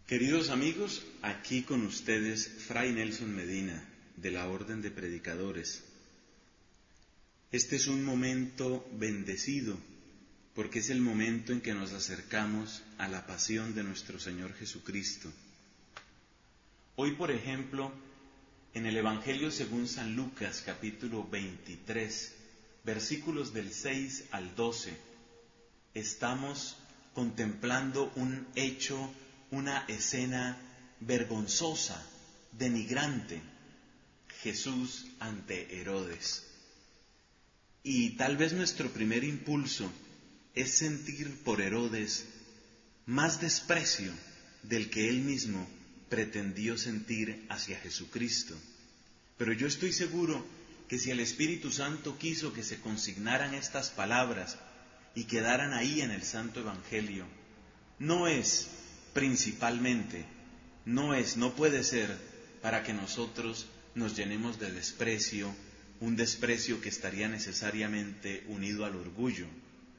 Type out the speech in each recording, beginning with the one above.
Queridos amigos, aquí con ustedes Fray Nelson Medina, de la Orden de Predicadores. Este es un momento bendecido, porque es el momento en que nos acercamos a la pasión de nuestro Señor Jesucristo. Hoy, por ejemplo, en el Evangelio según San Lucas, capítulo 23, versículos del 6 al 12, estamos contemplando un hecho, una escena vergonzosa, denigrante, Jesús ante Herodes. Y tal vez nuestro primer impulso es sentir por Herodes más desprecio del que él mismo pretendió sentir hacia Jesucristo. Pero yo estoy seguro que si el Espíritu Santo quiso que se consignaran estas palabras y quedaran ahí en el Santo Evangelio, no es principalmente, no puede ser para que nosotros nos llenemos de desprecio, un desprecio que estaría necesariamente unido al orgullo.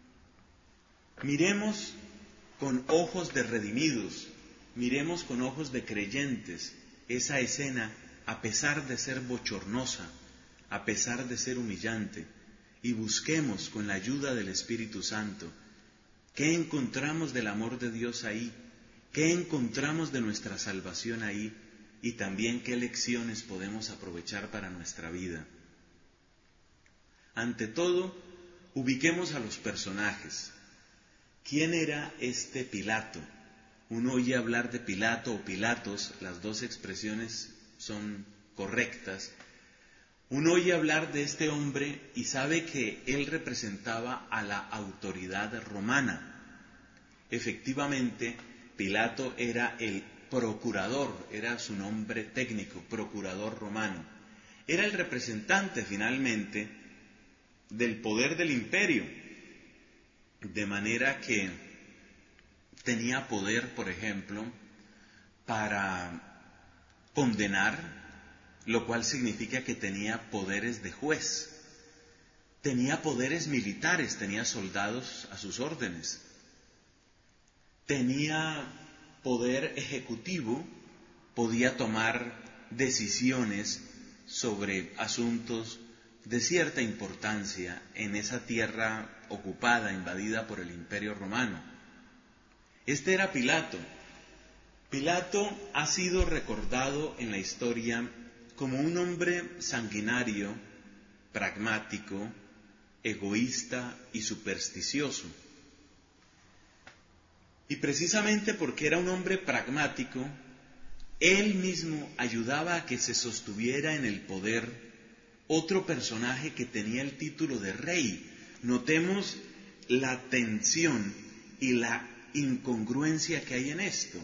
Miremos con ojos de redimidos, miremos con ojos de creyentes esa escena, a pesar de ser bochornosa, a pesar de ser humillante, y busquemos con la ayuda del Espíritu Santo qué encontramos del amor de Dios ahí, qué encontramos de nuestra salvación ahí, y también qué lecciones podemos aprovechar para nuestra vida. Ante todo, ubiquemos a los personajes. ¿Quién era este Pilato? Uno oye hablar de Pilato o Pilatos, las dos expresiones son correctas. Uno oye hablar de este hombre y sabe que él representaba a la autoridad romana. Efectivamente, Pilato era el procurador, era su nombre técnico, procurador romano. Era el representante finalmente del poder del imperio, de manera que tenía poder, por ejemplo, para condenar, lo cual significa que tenía poderes de juez, tenía poderes militares, tenía soldados a sus órdenes, tenía poder ejecutivo, podía tomar decisiones sobre asuntos de cierta importancia en esa tierra ocupada, invadida por el Imperio Romano. Este era Pilato. Pilato ha sido recordado en la historia como un hombre sanguinario, pragmático, egoísta y supersticioso. Y precisamente porque era un hombre pragmático, él mismo ayudaba a que se sostuviera en el poder otro personaje que tenía el título de rey. Notemos la tensión y la incongruencia que hay en esto.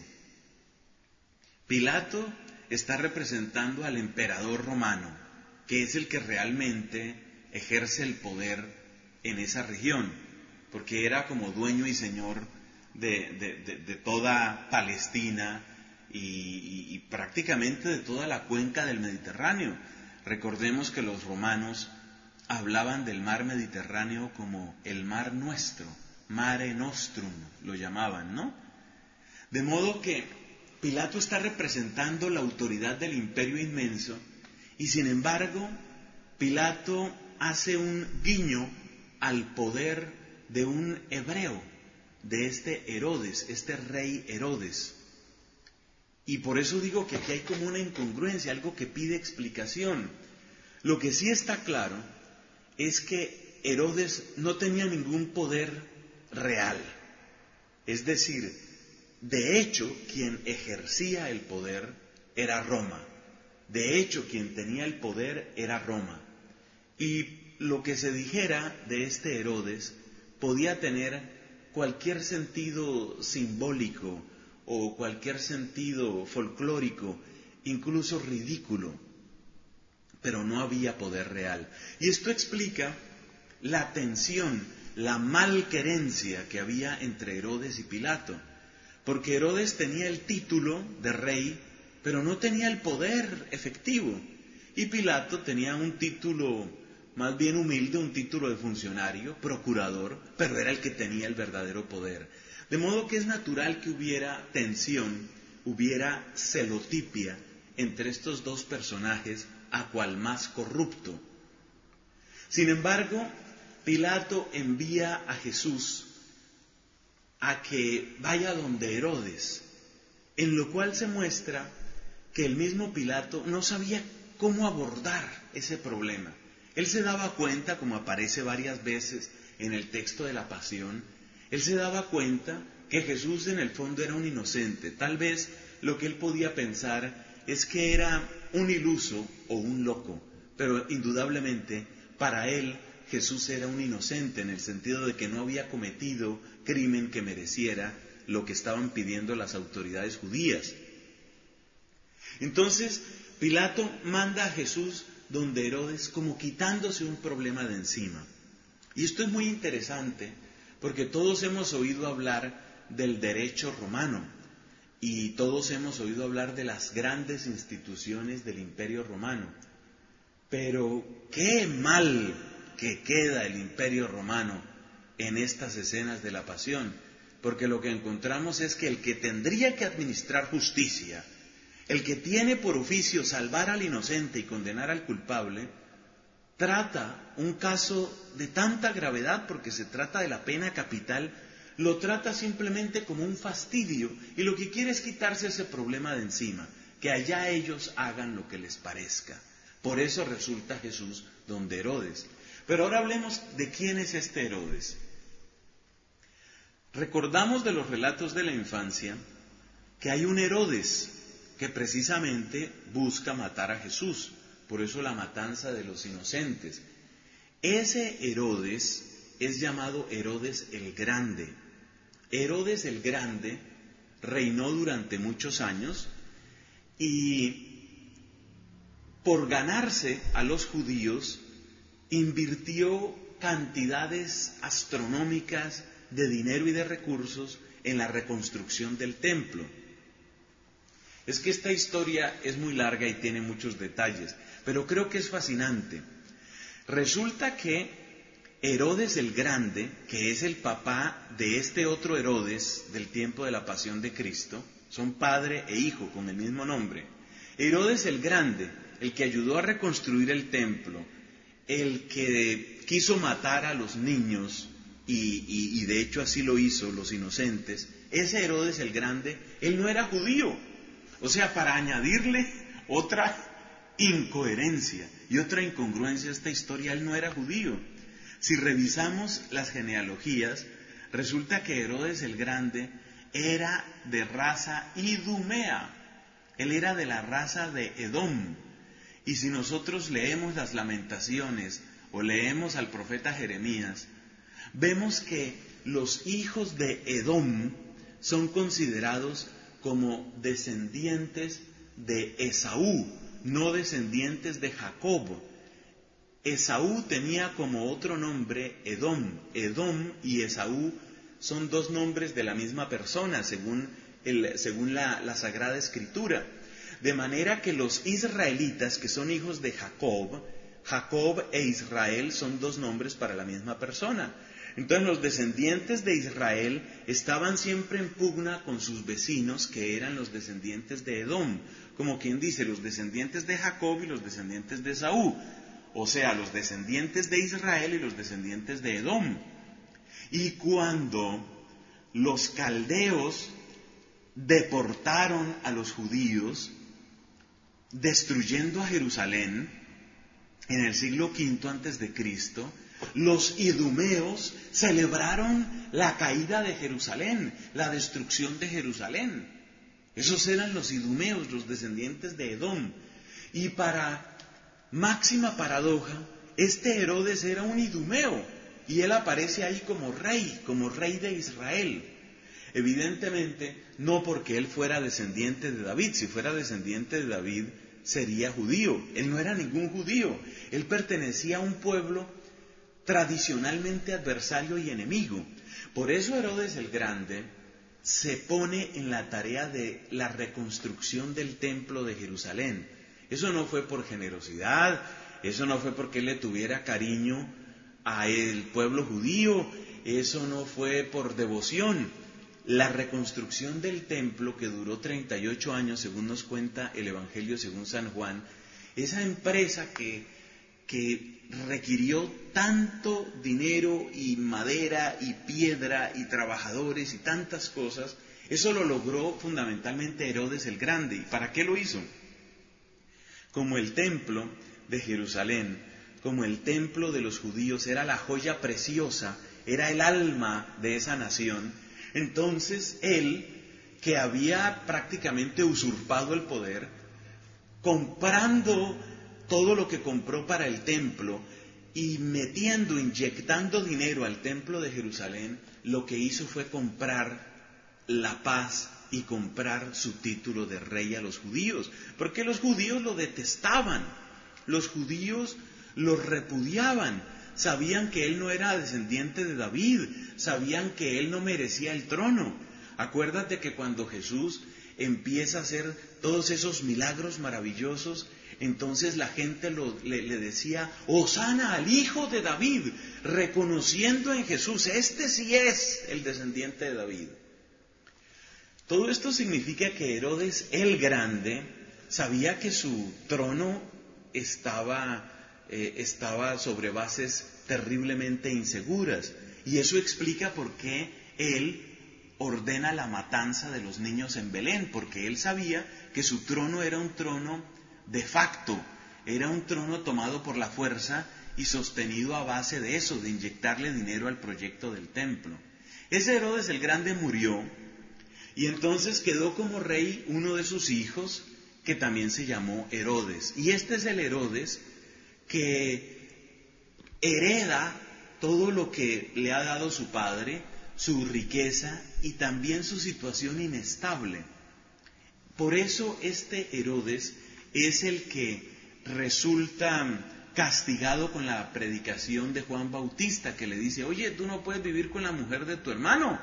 Pilato está representando al emperador romano, que es el que realmente ejerce el poder en esa región, porque era como dueño y señor de toda Palestina y prácticamente de toda la cuenca del Mediterráneo. Recordemos que los romanos hablaban del mar Mediterráneo como el mar nuestro, Mare Nostrum lo llamaban, ¿no? De modo que Pilato está representando la autoridad del imperio inmenso y sin embargo Pilato hace un guiño al poder de un hebreo, de este Herodes, este rey Herodes. Y por eso digo que aquí hay como una incongruencia, algo que pide explicación. Lo que sí está claro es que Herodes no tenía ningún poder real. Es decir, de hecho, quien ejercía el poder era Roma. De hecho, quien tenía el poder era Roma. Y lo que se dijera de este Herodes podía tener cualquier sentido simbólico o cualquier sentido folclórico, incluso ridículo, pero no había poder real. Y esto explica la tensión, la malquerencia que había entre Herodes y Pilato, porque Herodes tenía el título de rey, pero no tenía el poder efectivo, y Pilato tenía un título más bien humilde, un título de funcionario, procurador, pero era el que tenía el verdadero poder. De modo que es natural que hubiera tensión hubiera celotipia entre estos dos personajes, a cual más corrupto. Sin embargo, Pilato envía a Jesús a que vaya donde Herodes, en lo cual se muestra que el mismo Pilato no sabía cómo abordar ese problema. Él se daba cuenta, como aparece varias veces en el texto de la Pasión, él se daba cuenta que Jesús en el fondo era un inocente. Tal vez lo que él podía pensar es que era un iluso o un loco, pero indudablemente para él Jesús era un inocente en el sentido de que no había cometido crimen que mereciera lo que estaban pidiendo las autoridades judías. Entonces Pilato manda a Jesús donde Herodes, como quitándose un problema de encima. Y esto es muy interesante porque todos hemos oído hablar del derecho romano y todos hemos oído hablar de las grandes instituciones del Imperio Romano. Pero qué mal que queda el Imperio Romano en estas escenas de la Pasión, porque lo que encontramos es que el que tendría que administrar justicia, el que tiene por oficio salvar al inocente y condenar al culpable, trata un caso de tanta gravedad, porque se trata de la pena capital, lo trata simplemente como un fastidio, y lo que quiere es quitarse ese problema de encima, que allá ellos hagan lo que les parezca. Por eso resulta Jesús donde Herodes. Pero ahora hablemos de quién es este Herodes. Recordamos de los relatos de la infancia que hay un Herodes que precisamente busca matar a Jesús, por eso la matanza de los inocentes. Ese Herodes es llamado Herodes el Grande. Herodes el Grande reinó durante muchos años y por ganarse a los judíos invirtió cantidades astronómicas de dinero y de recursos en la reconstrucción del templo. Es que esta historia es muy larga y tiene muchos detalles, pero creo que es fascinante. Resulta que Herodes el Grande, que es el papá de este otro Herodes del tiempo de la Pasión de Cristo, son padre e hijo con el mismo nombre. Herodes el Grande, el que ayudó a reconstruir el templo, el que quiso matar a los niños, y de hecho así lo hizo, los inocentes, ese Herodes el Grande, él no era judío. O sea, para añadirle otra incoherencia y otra incongruencia a esta historia, él no era judío. Si revisamos las genealogías, resulta que Herodes el Grande era de raza idumea. Él era de la raza de Edom. Y si nosotros leemos las Lamentaciones o leemos al profeta Jeremías, vemos que los hijos de Edom son considerados como descendientes de Esaú, no descendientes de Jacob. Esaú tenía como otro nombre Edom. Edom y Esaú son dos nombres de la misma persona, según la Sagrada Escritura. De manera que los israelitas, que son hijos de Jacob, Jacob e Israel son dos nombres para la misma persona. Entonces los descendientes de Israel estaban siempre en pugna con sus vecinos, que eran los descendientes de Edom, como quien dice, los descendientes de Jacob y los descendientes de Esaú, o sea, los descendientes de Israel y los descendientes de Edom. Y cuando los caldeos deportaron a los judíos, destruyendo a Jerusalén en el siglo V antes de Cristo, los idumeos celebraron la caída de Jerusalén, la destrucción de Jerusalén. Esos eran los idumeos, los descendientes de Edom. Y para máxima paradoja, este Herodes era un idumeo y él aparece ahí como rey de Israel. Evidentemente, no porque él fuera descendiente de David. Si fuera descendiente de David, sería judío. Él no era ningún judío. Él pertenecía a un pueblo tradicionalmente adversario y enemigo. Por eso Herodes el Grande se pone en la tarea de la reconstrucción del templo de Jerusalén. Eso no fue por generosidad, eso no fue porque él le tuviera cariño al pueblo judío, eso no fue por devoción. la reconstrucción del templo, que duró 38 años, según nos cuenta el Evangelio según San Juan, esa empresa que requirió tanto dinero y madera y piedra y trabajadores y tantas cosas, eso lo logró fundamentalmente Herodes el Grande. ¿Y para qué lo hizo? Como el templo de Jerusalén, como el templo de los judíos era la joya preciosa, era el alma de esa nación, entonces él, que había prácticamente usurpado el poder, comprando todo lo que compró para el templo y inyectando dinero al templo de Jerusalén, lo que hizo fue comprar la paz y comprar su título de rey a los judíos, porque los judíos lo detestaban, los judíos lo repudiaban, sabían que él no era descendiente de David, sabían que él no merecía el trono. Acuérdate que cuando Jesús empieza a hacer todos esos milagros maravillosos, entonces la gente le decía, Hosana al hijo de David, reconociendo en Jesús, este sí es el descendiente de David. Todo esto significa que Herodes el Grande sabía que su trono estaba sobre bases terriblemente inseguras, y eso explica por qué él ordena la matanza de los niños en Belén, porque él sabía que su trono era un trono de facto, era un trono tomado por la fuerza y sostenido a base de eso, de inyectarle dinero al proyecto del templo. Ese Herodes el Grande murió, y entonces quedó como rey uno de sus hijos, que también se llamó Herodes. Y este es el Herodes que hereda todo lo que le ha dado su padre, su riqueza y también su situación inestable. Por eso este Herodes es el que resulta castigado con la predicación de Juan Bautista, que le dice, oye, tú no puedes vivir con la mujer de tu hermano,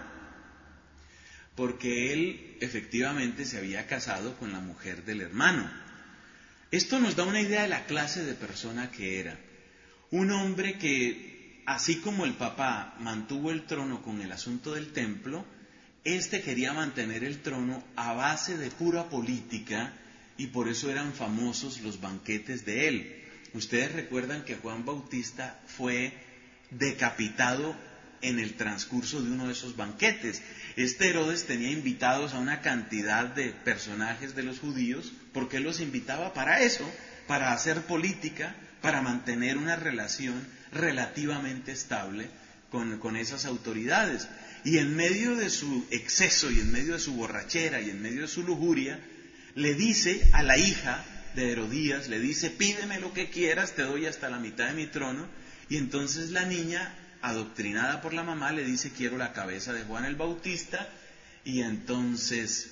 porque él efectivamente se había casado con la mujer del hermano. Esto nos da una idea de la clase de persona que era. Un hombre que, así como el papá mantuvo el trono con el asunto del templo, este quería mantener el trono a base de pura política, y por eso eran famosos los banquetes de él. Ustedes recuerdan que Juan Bautista fue decapitado en el transcurso de uno de esos banquetes. Este Herodes tenía invitados a una cantidad de personajes de los judíos, porque él los invitaba para eso, para hacer política, para mantener una relación relativamente estable con esas autoridades. Y en medio de su exceso, y en medio de su borrachera, y en medio de su lujuria, le dice a la hija de Herodías, le dice, pídeme lo que quieras, te doy hasta la mitad de mi trono. Y entonces la niña, adoctrinada por la mamá, le dice, quiero la cabeza de Juan el Bautista. Y entonces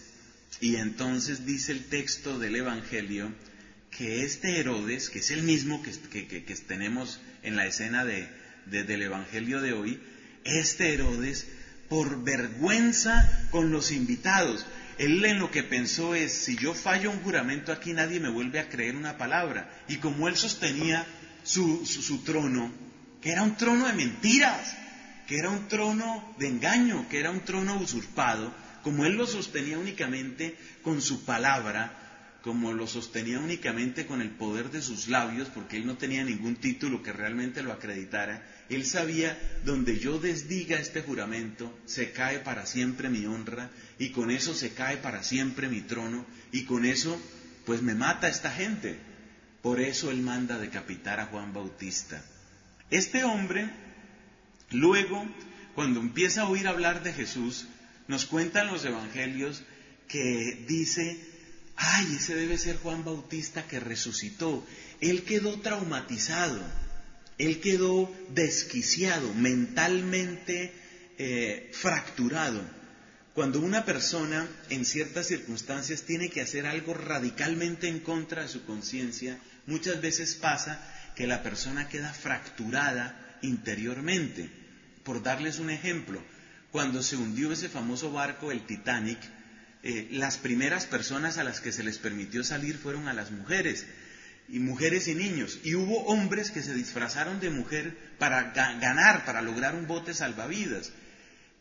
dice el texto del Evangelio que este Herodes, que es el mismo que tenemos en la escena del Evangelio de hoy, este Herodes, por vergüenza con los invitados, él en lo que pensó es, si yo fallo un juramento aquí, nadie me vuelve a creer una palabra. Y como él sostenía su trono, que era un trono de mentiras, que era un trono de engaño, que era un trono usurpado, como él lo sostenía únicamente con su palabra, como lo sostenía únicamente con el poder de sus labios, porque él no tenía ningún título que realmente lo acreditara, él sabía, donde yo desdiga este juramento, se cae para siempre mi honra, y con eso se cae para siempre mi trono, y con eso, pues me mata esta gente. Por eso él manda decapitar a Juan Bautista. Este hombre, luego, cuando empieza a oír hablar de Jesús, nos cuentan los evangelios que dice, ay, ese debe ser Juan Bautista que resucitó. Él quedó traumatizado, él quedó desquiciado, mentalmente fracturado. Cuando una persona en ciertas circunstancias tiene que hacer algo radicalmente en contra de su conciencia, muchas veces pasa que la persona queda fracturada interiormente. Por darles un ejemplo, cuando se hundió ese famoso barco, el Titanic, las primeras personas a las que se les permitió salir fueron a las mujeres y niños. Y hubo hombres que se disfrazaron de mujer para ganar, para lograr un bote salvavidas.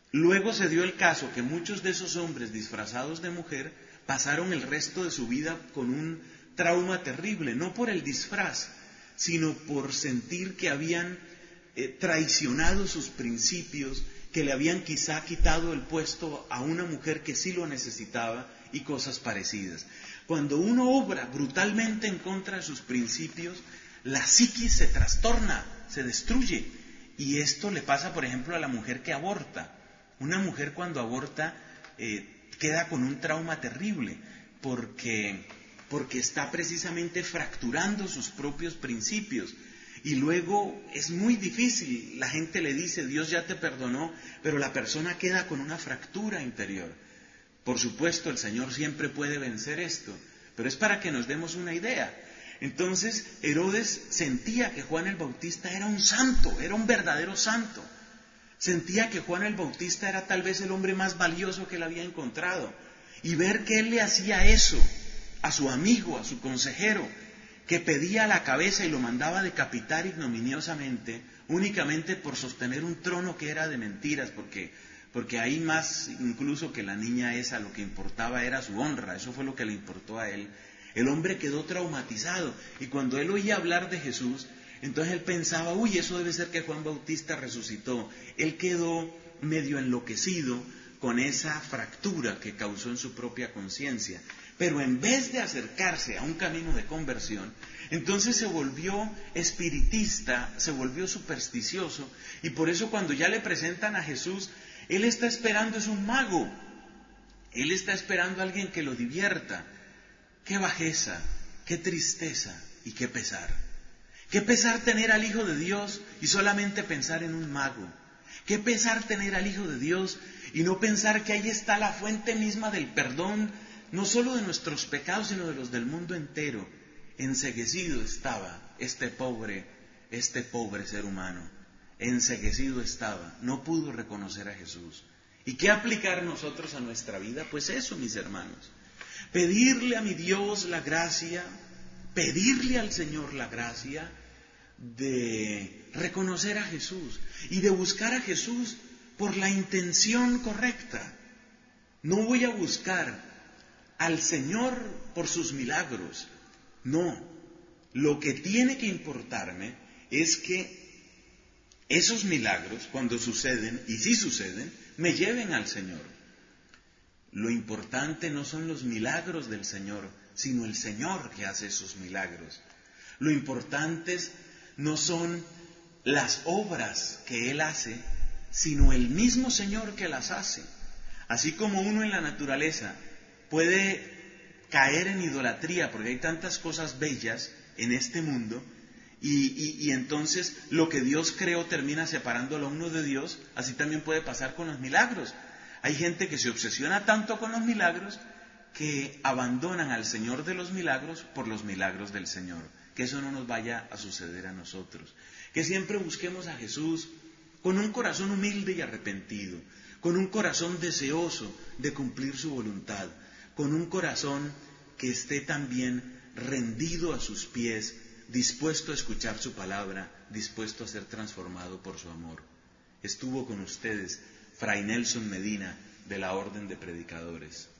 Luego se dio el caso que muchos de esos hombres disfrazados de mujer pasaron el resto de su vida con un trauma terrible, no por el disfraz, sino por sentir que habían traicionado sus principios, que le habían quizá quitado el puesto a una mujer que sí lo necesitaba y cosas parecidas. Cuando uno obra brutalmente en contra de sus principios, la psiquis se trastorna, se destruye. Y esto le pasa, por ejemplo, a la mujer que aborta. Una mujer cuando aborta queda con un trauma terrible, porque está precisamente fracturando sus propios principios. Y luego es muy difícil, la gente le dice, Dios ya te perdonó, pero la persona queda con una fractura interior. Por supuesto, el Señor siempre puede vencer esto, pero es para que nos demos una idea. Entonces, Herodes sentía que Juan el Bautista era un santo, era un verdadero santo. Sentía que Juan el Bautista era tal vez el hombre más valioso que él había encontrado. Y ver que él le hacía eso a su amigo, a su consejero, que pedía la cabeza y lo mandaba decapitar ignominiosamente, únicamente por sostener un trono que era de mentiras, porque ahí más incluso que la niña esa, lo que importaba era su honra, eso fue lo que le importó a él. El hombre quedó traumatizado, y cuando él oía hablar de Jesús, entonces él pensaba, uy, eso debe ser que Juan Bautista resucitó. Él quedó medio enloquecido con esa fractura que causó en su propia conciencia. Pero en vez de acercarse a un camino de conversión, entonces se volvió espiritista, se volvió supersticioso, y por eso cuando ya le presentan a Jesús, él está esperando es un mago, él está esperando a alguien que lo divierta. Qué bajeza, qué tristeza y qué pesar. Qué pesar tener al Hijo de Dios y solamente pensar en un mago. Qué pesar tener al Hijo de Dios y no pensar que ahí está la fuente misma del perdón, no solo de nuestros pecados, sino de los del mundo entero. Enceguecido estaba este pobre ser humano. Enceguecido estaba, no pudo reconocer a Jesús. ¿Y qué aplicar nosotros a nuestra vida? Pues eso, mis hermanos. Pedirle a mi Dios la gracia, pedirle al Señor la gracia de reconocer a Jesús y de buscar a Jesús por la intención correcta. No voy a buscar al Señor por sus milagros. No, lo que tiene que importarme es que esos milagros, cuando suceden, y si suceden, me lleven al Señor. Lo importante no son los milagros del Señor, sino el Señor que hace esos milagros. Lo importante no son las obras que Él hace, sino el mismo Señor que las hace. Así como uno en la naturaleza puede caer en idolatría, porque hay tantas cosas bellas en este mundo, y entonces lo que Dios creó termina separándolo a uno de Dios, así también puede pasar con los milagros. Hay gente que se obsesiona tanto con los milagros que abandonan al Señor de los milagros por los milagros del Señor. Que eso no nos vaya a suceder a nosotros. Que siempre busquemos a Jesús con un corazón humilde y arrepentido, con un corazón deseoso de cumplir su voluntad, con un corazón que esté también rendido a sus pies, dispuesto a escuchar su palabra, dispuesto a ser transformado por su amor. Estuvo con ustedes Fray Nelson Medina, de la Orden de Predicadores.